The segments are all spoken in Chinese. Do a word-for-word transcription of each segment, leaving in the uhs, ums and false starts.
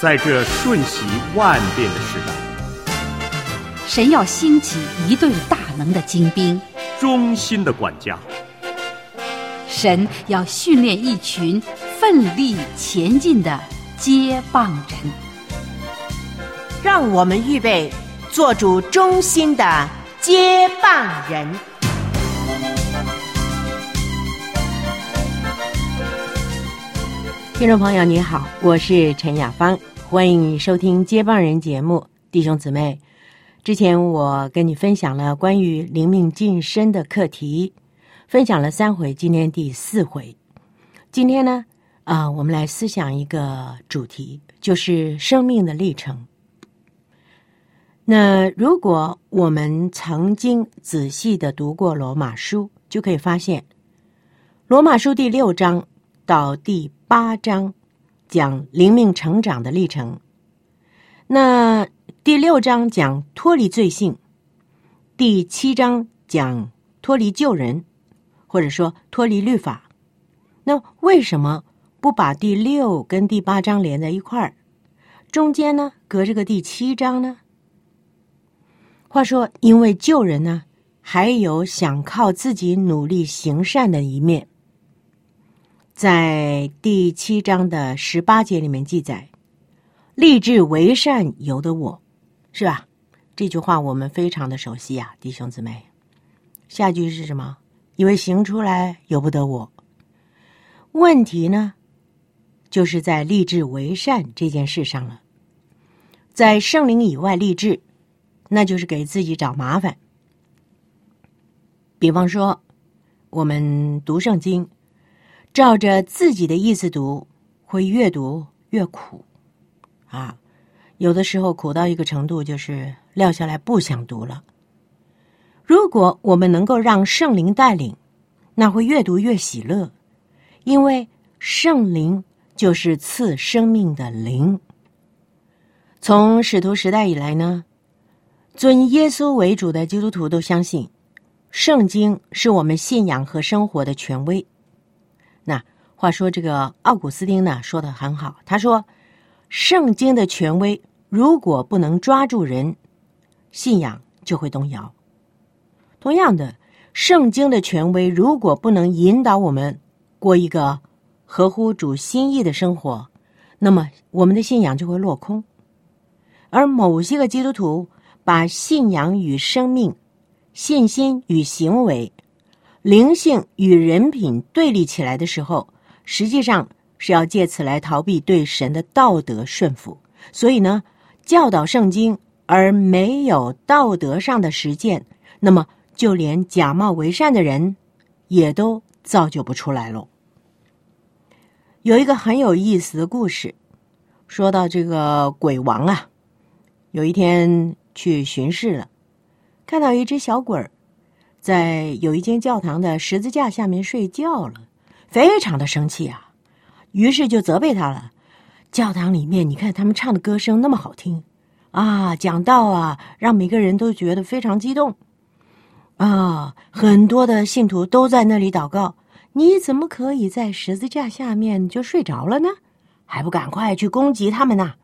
在这瞬息万变的时代， 神要兴起一队大能的精兵， 忠心的管家。 神要训练一群奋力前进的接棒人。 让我们预备做主忠心的接棒人。听众朋友你好，我是陈雅芳，欢迎你收听接棒人节目。弟兄姊妹，之前我跟你分享了关于灵命晋升的课题，分享了三回，今天第四回。今天呢啊、呃，我们来思想一个主题，就是生命的历程。那如果我们曾经仔细的读过罗马书，就可以发现罗马书第六章到第八章讲灵命成长的历程。那第六章讲脱离罪性，第七章讲脱离旧人，或者说脱离律法。那为什么不把第六跟第八章连在一块儿，中间呢隔着个第七章呢？话说因为旧人呢还有想靠自己努力行善的一面。在第七章的十八节里面记载，立志为善由得我，是吧？这句话我们非常的熟悉啊，弟兄姊妹。下句是什么？因为行出来由不得我。问题呢就是在立志为善这件事上了。在圣灵以外立志，那就是给自己找麻烦。比方说我们读圣经，照着自己的意思读，会越读越苦啊！有的时候苦到一个程度，就是撂下来不想读了。如果我们能够让圣灵带领，那会越读越喜乐，因为圣灵就是赐生命的灵。从使徒时代以来呢，尊耶稣为主的基督徒都相信，圣经是我们信仰和生活的权威。那话说这个奥古斯丁呢说得很好，他说圣经的权威如果不能抓住人，信仰就会动摇。同样的，圣经的权威如果不能引导我们过一个合乎主心意的生活，那么我们的信仰就会落空。而某些个基督徒把信仰与生命、信心与行为、灵性与人品对立起来的时候，实际上是要借此来逃避对神的道德顺服。所以呢，教导圣经而没有道德上的实践，那么就连假冒为善的人也都造就不出来了。有一个很有意思的故事，说到这个鬼王啊，有一天去巡视了，看到一只小鬼儿在有一间教堂的十字架下面睡觉了，非常的生气啊，于是就责备他了。教堂里面你看他们唱的歌声那么好听啊，讲道啊，让每个人都觉得非常激动啊，很多的信徒都在那里祷告，你怎么可以在十字架下面就睡着了呢？还不赶快去攻击他们呢？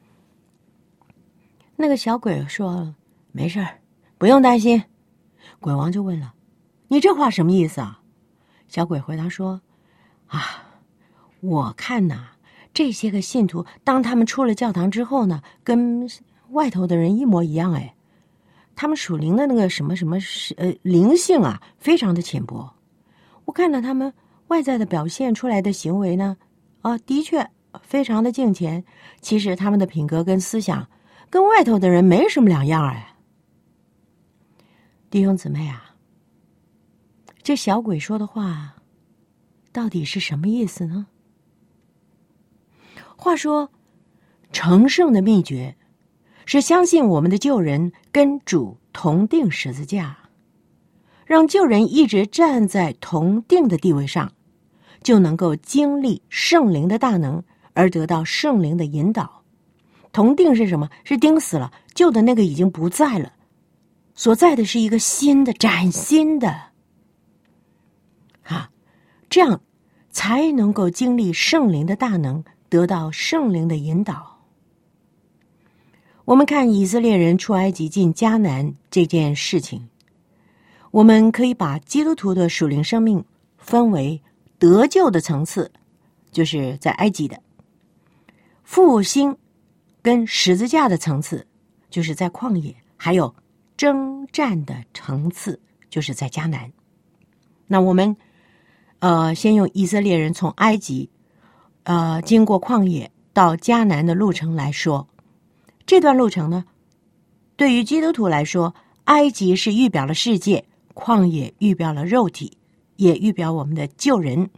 那个小鬼说没事，不用担心。鬼王就问了，你这话什么意思啊？小鬼回答说，啊，我看呐，这些个信徒当他们出了教堂之后呢，跟外头的人一模一样。哎，他们属灵的那个什么什么呃灵性啊，非常的浅薄。我看到他们外在的表现出来的行为呢，啊，的确非常的敬虔，其实他们的品格跟思想跟外头的人没什么两样。哎，弟兄姊妹啊，这小鬼说的话到底是什么意思呢？话说成圣的秘诀是相信我们的旧人跟主同定十字架，让旧人一直站在同定的地位上，就能够经历圣灵的大能而得到圣灵的引导。同定是什么？是钉死了，旧的那个已经不在了，所在的是一个新的、崭新的啊，这样才能够经历圣灵的大能，得到圣灵的引导。 我们看以色列人出埃及进迦南这件事情，我们可以把基督徒的属灵生命分为得救的层次，就是在埃及的；复兴跟十字架的层次，就是在旷野；还有征战的层次，就是在迦南。那我们呃，先用以色列人从埃及呃经过旷野到迦南的路程来说，这段路程呢，对于基督徒来说，埃及是预表了世界，旷野预表了肉体，也预表我们的救人。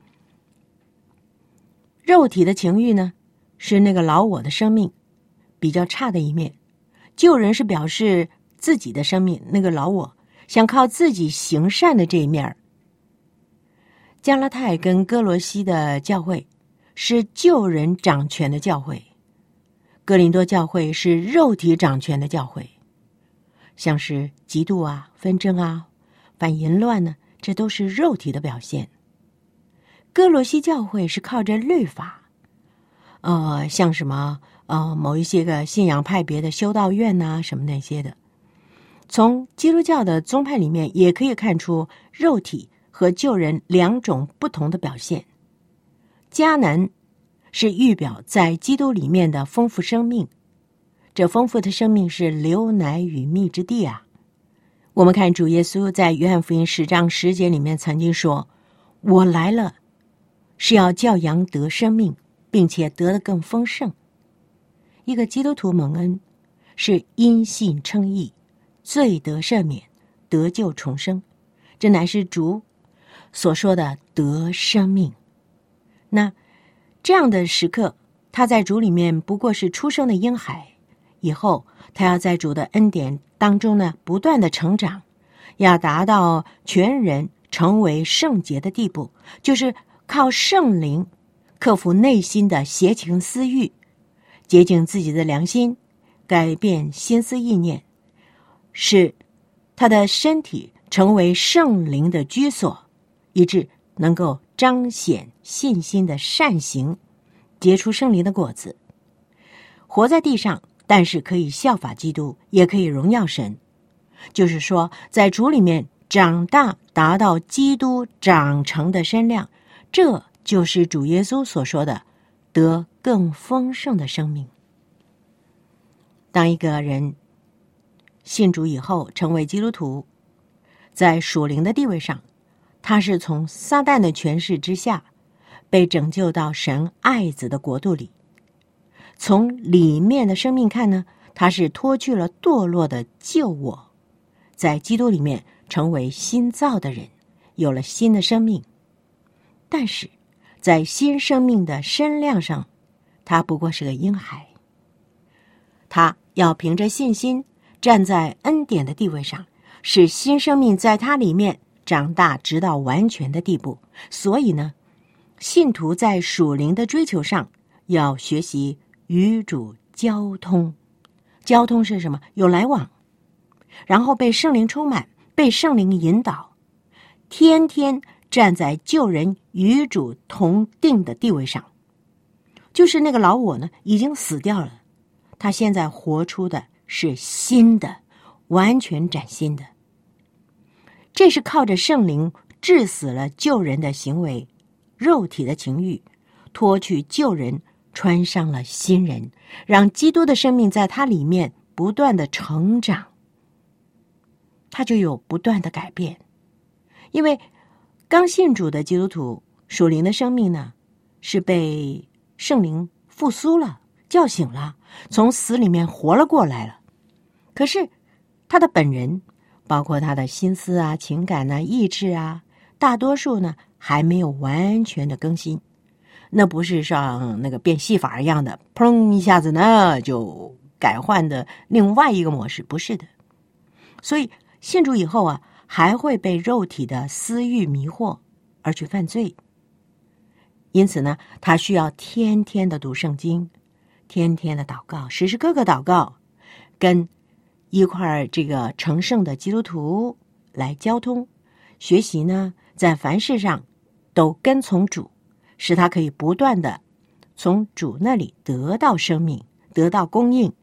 肉体的情欲呢，是那个老我的生命比较差的一面；救人是表示自己的生命，那个老我想靠自己行善的这一面。加拉太跟哥罗西的教会是救人掌权的教会，哥林多教会是肉体掌权的教会，像是嫉妒啊、纷争啊、反淫乱呢，这都是肉体的表现。哥罗西教会是靠着律法，呃，像什么呃某一些个信仰派别的修道院呐、啊，什么那些的。从基督教的宗派里面也可以看出肉体和救人两种不同的表现。迦南是预表在基督里面的丰富生命，这丰富的生命是流奶与蜜之地啊。我们看主耶稣在约翰福音十章十节里面曾经说，我来了是要叫羊得生命，并且得得更丰盛。一个基督徒蒙恩是因信称义，罪得赦免，得救重生，这乃是主所说的得生命。那这样的时刻，他在主里面不过是出生的婴孩，以后他要在主的恩典当中呢，不断的成长，要达到全人成为圣洁的地步，就是靠圣灵克服内心的邪情私欲，洁净自己的良心，改变心思意念，使他的身体成为圣灵的居所，以致能够彰显信心的善行，结出圣灵的果子。活在地上，但是可以效法基督，也可以荣耀神。就是说，在主里面长大，达到基督长成的身量，这就是主耶稣所说的得更丰盛的生命。当一个人信主以后成为基督徒，在属灵的地位上，他是从撒旦的权势之下被拯救到神爱子的国度里。从里面的生命看呢，他是脱去了堕落的旧我，在基督里面成为新造的人，有了新的生命。但是在新生命的身量上，他不过是个婴孩。他要凭着信心站在恩典的地位上，使新生命在他里面长大，直到完全的地步。所以呢，信徒在属灵的追求上要学习与主交通。交通是什么？有来往，然后被圣灵充满，被圣灵引导，天天站在救人与主同定的地位上。就是那个老我呢，已经死掉了，他现在活出的是新的，完全崭新的。这是靠着圣灵治死了救人的行为，肉体的情欲，脱去旧人，穿上了新人，让基督的生命在他里面不断的成长，他就有不断的改变。因为刚信主的基督徒属灵的生命呢，是被圣灵复苏了，叫醒了，从死里面活了过来了。可是他的本人，包括他的心思啊、情感啊、意志啊，大多数呢还没有完全的更新。那不是像那个变戏法一样的，砰一下子呢就改换的另外一个模式，不是的。所以信主以后啊，还会被肉体的私欲迷惑而去犯罪。因此呢，他需要天天的读圣经，天天的祷告，时时刻刻祷告，跟一块这个成圣的基督徒来交通，学习呢，在凡事上都跟从主，使他可以不断的从主那里得到生命，得到供应，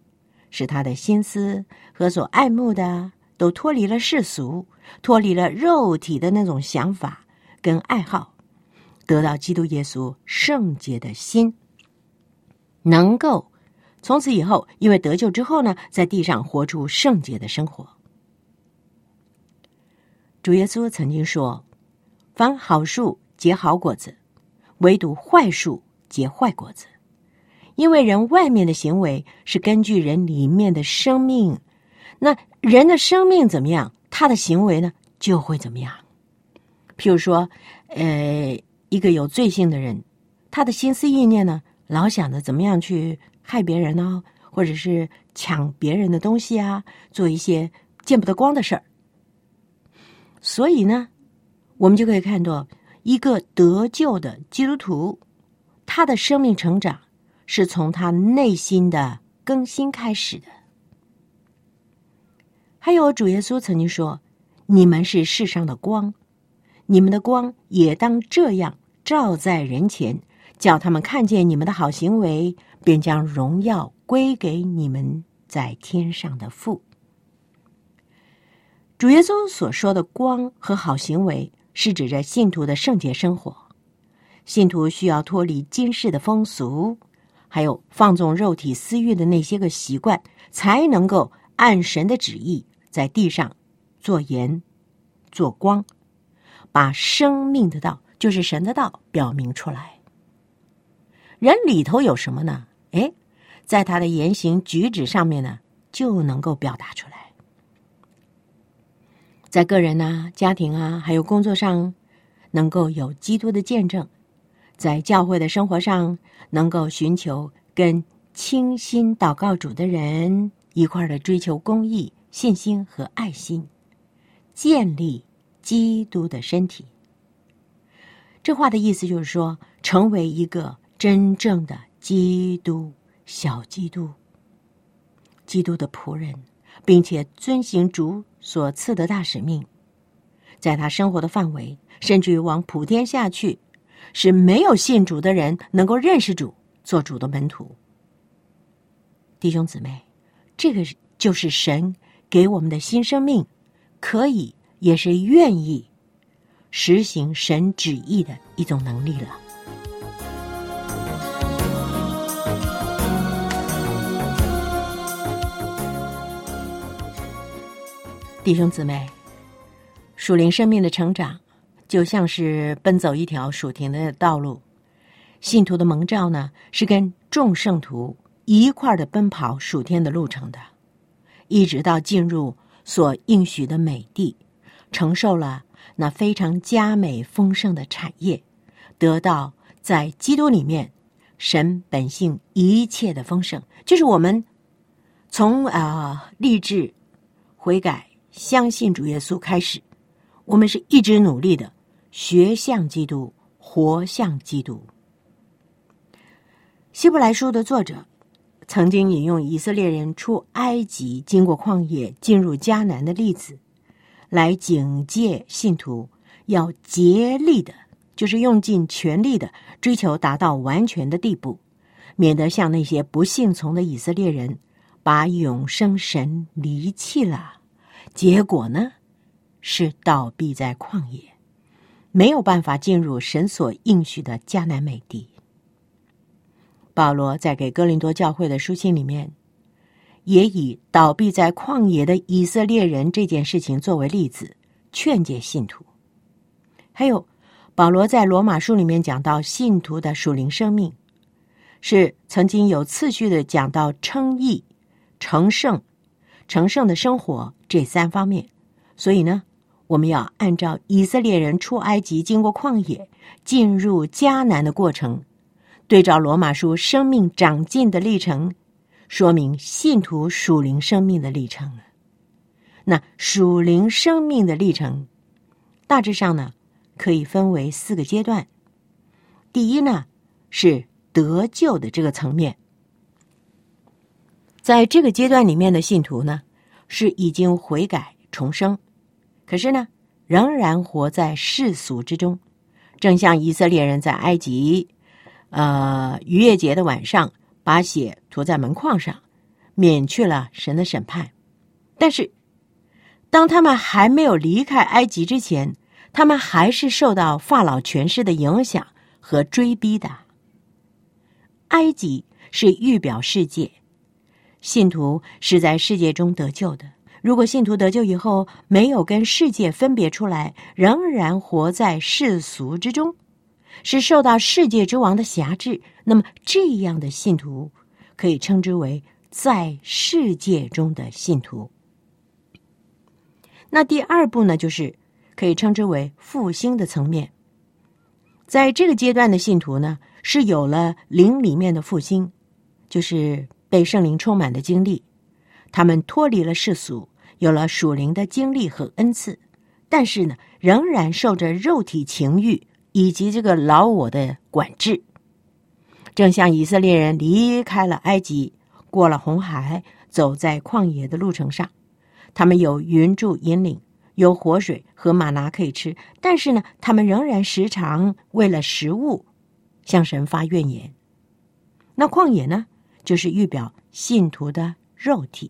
使他的心思和所爱慕的都脱离了世俗，脱离了肉体的那种想法跟爱好，得到基督耶稣圣洁的心，能够从此以后因为得救之后呢，在地上活出圣洁的生活。主耶稣曾经说，凡好树结好果子，唯独坏树结坏果子。因为人外面的行为是根据人里面的生命，那人的生命怎么样，他的行为呢就会怎么样。譬如说呃，一个有罪性的人，他的心思意念呢，老想着怎么样去害别人呢，或者是抢别人的东西啊，做一些见不得光的事儿。所以呢，我们就可以看到一个得救的基督徒，他的生命成长是从他内心的更新开始的。还有主耶稣曾经说，你们是世上的光，你们的光也当这样照在人前，叫他们看见你们的好行为，便将荣耀归给你们在天上的父。主耶稣所说的光和好行为，是指着信徒的圣洁生活。信徒需要脱离今世的风俗，还有放纵肉体私欲的那些个习惯，才能够按神的旨意在地上做盐做光，把生命的道，就是神的道表明出来。人里头有什么呢？诶，在他的言行举止上面呢，就能够表达出来。在个人啊、家庭啊，还有工作上，能够有基督的见证；在教会的生活上，能够寻求跟倾心祷告主的人一块的追求公义、信心和爱心，建立基督的身体。这话的意思就是说，成为一个真正的基督小基督，基督的仆人，并且遵行主所赐的大使命，在他生活的范围，甚至于往普天下去，使没有信主的人能够认识主，做主的门徒。弟兄姊妹，这个就是神给我们的新生命，可以也是愿意实行神旨意的一种能力了。弟兄姊妹，属灵生命的成长就像是奔走一条属天的道路，信徒的蒙召呢，是跟众圣徒一块的奔跑属天的路程的，一直到进入所应许的美地，承受了那非常佳美丰盛的产业，得到在基督里面神本性一切的丰盛。就是我们从啊、呃、立志悔改相信主耶稣开始，我们是一直努力的学像基督，活像基督。希伯来书的作者曾经引用以色列人出埃及经过旷野进入迦南的例子，来警戒信徒要竭力的，就是用尽全力的追求达到完全的地步，免得像那些不信从的以色列人把永生神离弃了，结果呢是倒闭在旷野，没有办法进入神所应许的迦南美地。保罗在给哥林多教会的书信里面，也以倒闭在旷野的以色列人这件事情作为例子，劝诫信徒。还有保罗在罗马书里面讲到信徒的属灵生命，是曾经有次序的讲到称义、成圣、成圣的生活这三方面。所以呢，我们要按照以色列人出埃及经过旷野进入迦南的过程，对照罗马书生命长进的历程，说明信徒属灵生命的历程。那属灵生命的历程大致上呢，可以分为四个阶段。第一呢，是得救的这个层面。在这个阶段里面的信徒呢，是已经悔改重生，可是呢，仍然活在世俗之中，正像以色列人在埃及呃，逾越节的晚上把血涂在门框上， 免去了神的审判。但是当他们还没有离开埃及之前，他们还是受到法老权势的影响和追逼的。埃及是预表世界，信徒是在世界中得救的。如果信徒得救以后没有跟世界分别出来，仍然活在世俗之中，是受到世界之王的辖制，那么这样的信徒可以称之为在世界中的信徒。那第二步呢，就是可以称之为复兴的层面。在这个阶段的信徒呢，是有了灵里面的复兴，就是被圣灵充满的经历，他们脱离了世俗，有了属灵的经历和恩赐，但是呢，仍然受着肉体情欲以及这个老我的管制。正像以色列人离开了埃及，过了红海，走在旷野的路程上，他们有云柱引领，有活水和玛拿可以吃，但是呢，他们仍然时常为了食物向神发怨言。那旷野呢，就是预表信徒的肉体。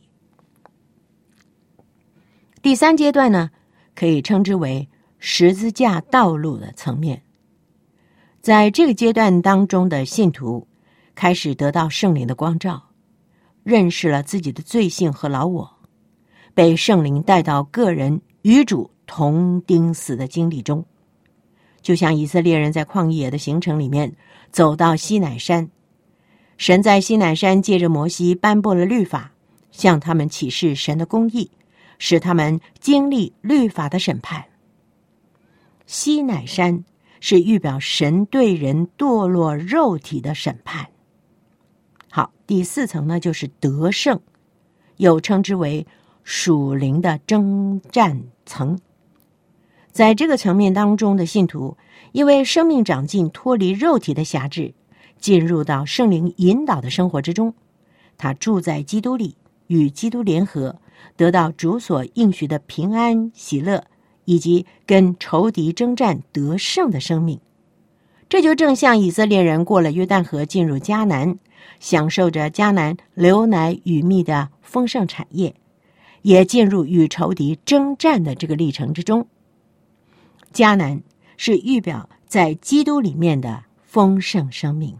第三阶段呢，可以称之为十字架道路的层面。在这个阶段当中的信徒开始得到圣灵的光照，认识了自己的罪性和老我，被圣灵带到个人与主同钉死的经历中。就像以色列人在旷野的行程里面走到西乃山，神在西乃山借着摩西颁布了律法，向他们启示神的公义，使他们经历律法的审判。西乃山是预表神对人堕落肉体的审判。好，第四层呢，就是得胜，又称之为属灵的征战层。在这个层面当中的信徒，因为生命长进，脱离肉体的辖制，进入到圣灵引导的生活之中，他住在基督里，与基督联合，得到主所应许的平安喜乐，以及跟仇敌征战得胜的生命。这就正像以色列人过了约旦河进入迦南，享受着迦南流奶与蜜的丰盛产业，也进入与仇敌征战的这个历程之中。迦南是预表在基督里面的丰盛生命。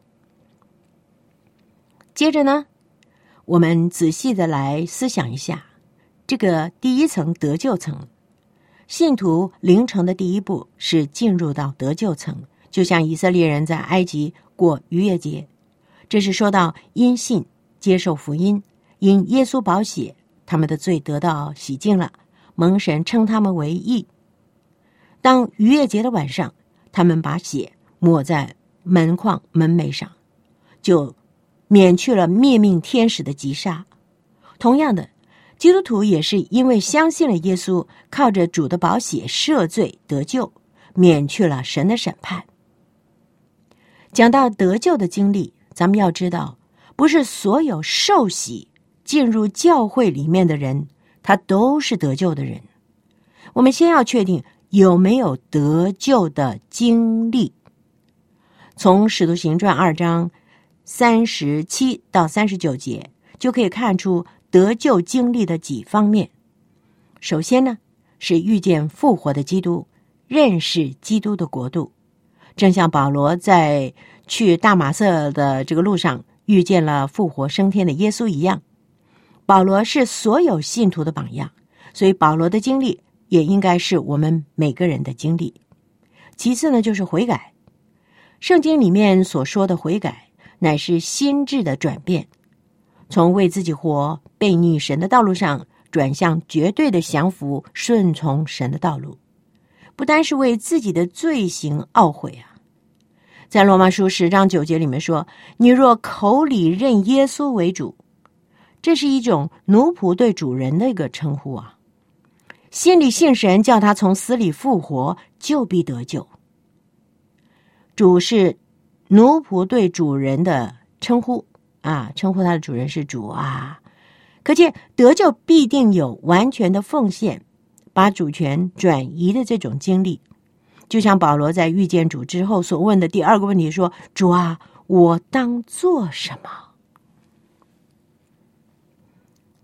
接着呢，我们仔细的来思想一下这个第一层得救层。信徒灵程的第一步是进入到得救层，就像以色列人在埃及过逾越节，这是说到因信接受福音，因耶稣宝血，他们的罪得到洗净了，蒙神称他们为义。当逾越节的晚上，他们把血抹在门框门楣上，就免去了灭命天使的击杀。同样的，基督徒也是因为相信了耶稣，靠着主的宝血赦罪得救，免去了神的审判。讲到得救的经历，咱们要知道，不是所有受洗进入教会里面的人，他都是得救的人。我们先要确定有没有得救的经历。从使徒行传二章三十七到三十九节就可以看出得救经历的几方面。首先呢，是遇见复活的基督，认识基督的国度。正像保罗在去大马色的这个路上遇见了复活升天的耶稣一样，保罗是所有信徒的榜样，所以保罗的经历也应该是我们每个人的经历。其次呢，就是悔改。圣经里面所说的悔改，乃是心智的转变，从为自己活、背逆神的道路上，转向绝对的降服、顺从神的道路。不单是为自己的罪行懊悔啊，在罗马书十章九节里面说，你若口里认耶稣为主，这是一种奴仆对主人的一个称呼啊。心里信神，叫他从死里复活，就必得救。主是奴仆对主人的称呼啊，称呼他的主人是主啊。可见得救必定有完全的奉献，把主权转移的这种经历。就像保罗在遇见主之后所问的第二个问题说，主啊，我当做什么？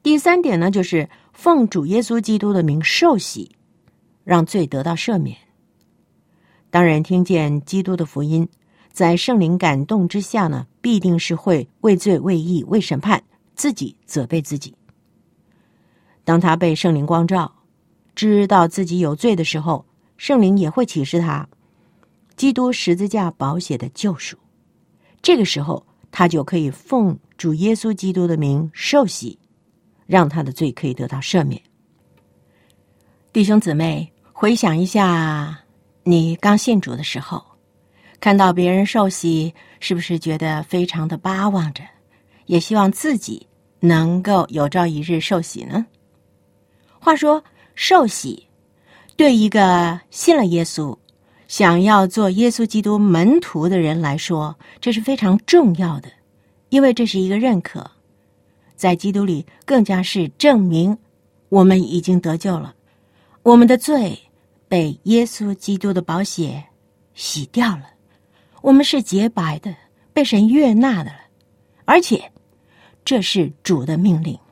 第三点呢，就是奉主耶稣基督的名受洗，让罪得到赦免。当人听见基督的福音，在圣灵感动之下呢，必定是会为罪、为义、为审判，自己责备自己。当他被圣灵光照，知道自己有罪的时候，圣灵也会启示他基督十字架宝血的救赎。这个时候，他就可以奉主耶稣基督的名受洗，让他的罪可以得到赦免。弟兄姊妹，回想一下你刚信主的时候，看到别人受洗，是不是觉得非常的巴望着，也希望自己能够有朝一日受洗呢？话说，受洗对一个信了耶稣，想要做耶稣基督门徒的人来说，这是非常重要的，因为这是一个认可，在基督里更加是证明我们已经得救了，我们的罪被耶稣基督的宝血洗掉了，我们是洁白的，被神悦纳的了，而且这是主的命令。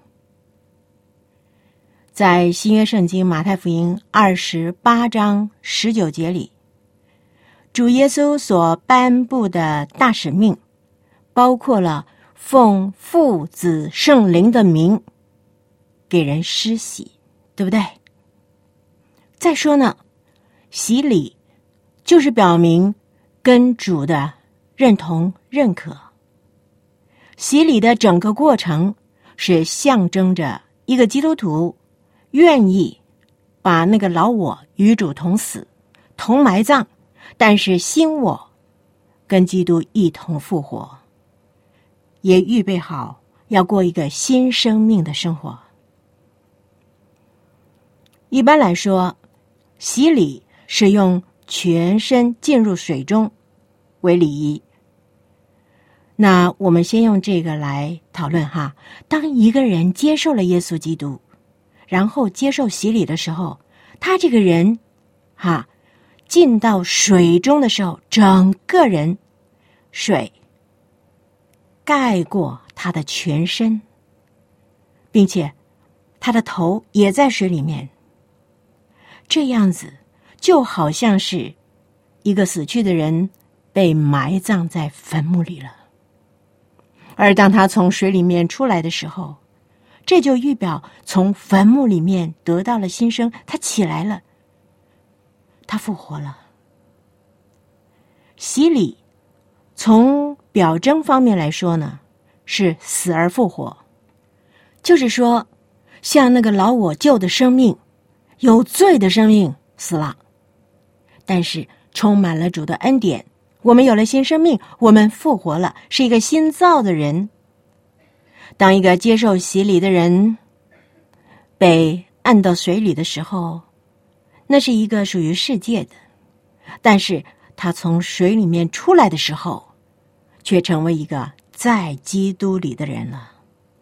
在新约圣经马太福音二十八章十九节里，主耶稣所颁布的大使命，包括了奉父子圣灵的名给人施洗，对不对？再说呢，洗礼就是表明跟主的认同认可。洗礼的整个过程是象征着一个基督徒愿意把那个老我与主同死同埋葬，但是新我跟基督一同复活，也预备好要过一个新生命的生活。一般来说，洗礼是用全身进入水中为礼仪。那我们先用这个来讨论哈。当一个人接受了耶稣基督，然后接受洗礼的时候，他这个人哈进到水中的时候，整个人水盖过他的全身，并且他的头也在水里面。这样子就好像是一个死去的人被埋葬在坟墓里了。而当他从水里面出来的时候，这就预表从坟墓里面得到了新生，他起来了，他复活了。洗礼从表征方面来说呢，是死而复活，就是说像那个老我旧的生命，有罪的生命死了，但是充满了主的恩典，我们有了新生命，我们复活了，是一个新造的人。当一个接受洗礼的人被按到水里的时候，那是一个属于世界的，但是他从水里面出来的时候，却成为一个在基督里的人了。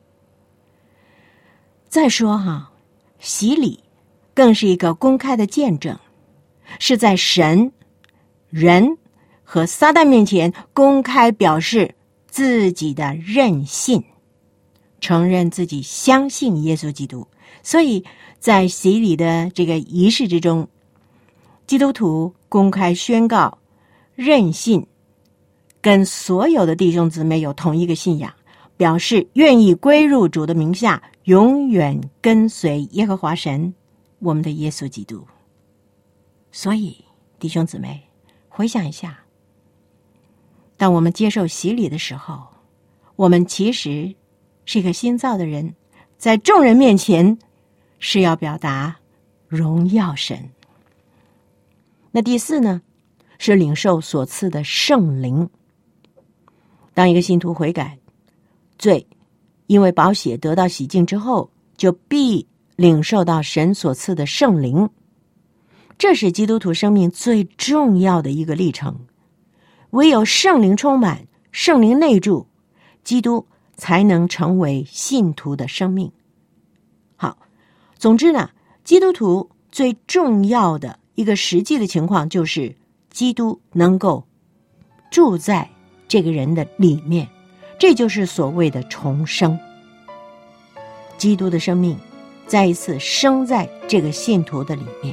再说哈，洗礼更是一个公开的见证，是在神、人和撒旦面前公开表示自己的认信，承认自己相信耶稣基督。所以在洗礼的这个仪式之中，基督徒公开宣告认信，跟所有的弟兄姊妹有同一个信仰，表示愿意归入主的名下，永远跟随耶和华神，我们的耶稣基督。所以弟兄姊妹，回想一下，当我们接受洗礼的时候，我们其实是一个新造的人，在众人面前是要表达荣耀神。那第四呢，是领受所赐的圣灵。当一个信徒悔改，罪因为宝血得到洗净之后，就必领受到神所赐的圣灵。这是基督徒生命最重要的一个历程。唯有圣灵充满，圣灵内住，基督才能成为信徒的生命。好，总之呢，基督徒最重要的一个实际的情况就是基督能够住在这个人的里面，这就是所谓的重生。 基督的生命再一次生在这个信徒的里面。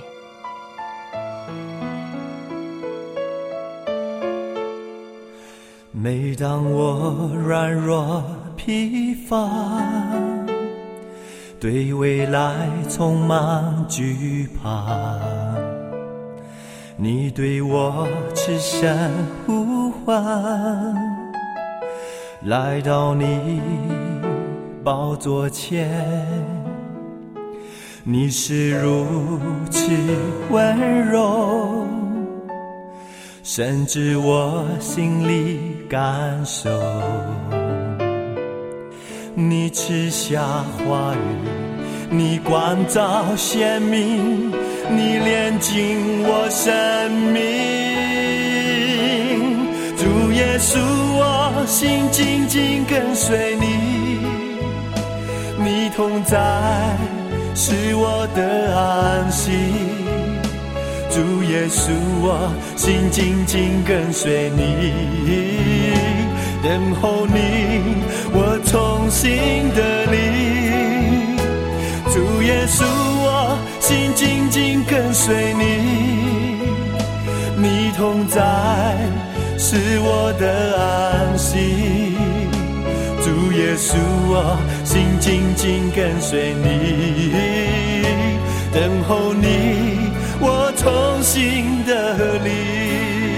每当我软弱疲乏，对未来充满惧怕，你对我痴声呼唤，来到你宝座前，你是如此温柔，甚至我心里感受，你赐下话语，你光照显明，你炼净我生命。主耶稣，我心紧紧跟随你，你同在是我的安息。主耶稣，我心紧紧跟随你，等候你，我重新得力。主耶稣，我心紧紧跟随你，你同在是我的安息。主耶稣，我心紧紧跟随你，等候你，我重新得力。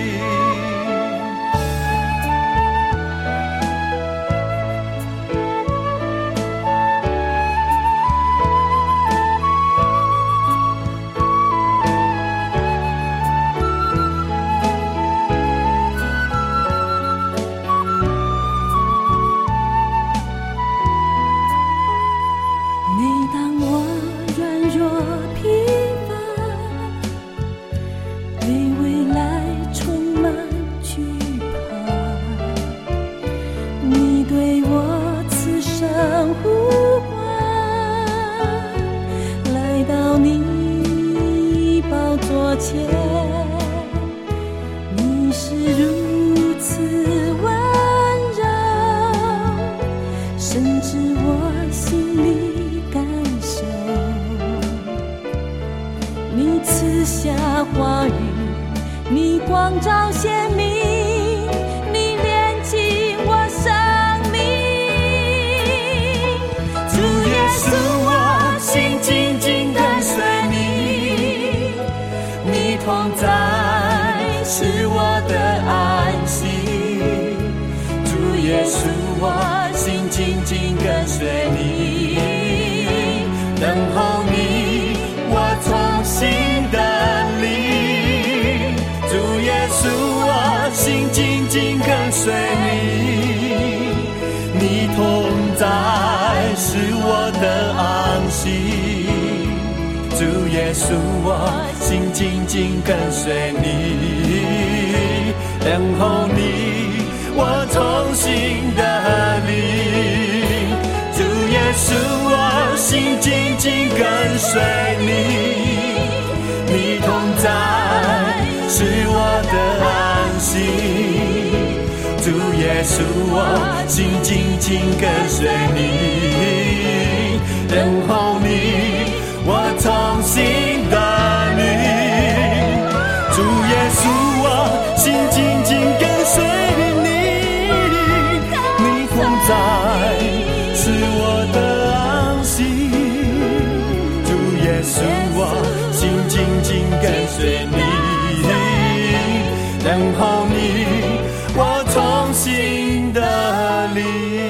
主耶稣，我心紧紧跟随你，等候你，我重新得力。主耶稣，我心紧紧跟随你，你同在是我的安息。主耶稣，我心紧紧跟随你，等候你，我重新得力。主耶稣，我心紧紧跟随你，你同在是我的安息。主耶稣，我心紧紧跟随你，等候你，我重新得力。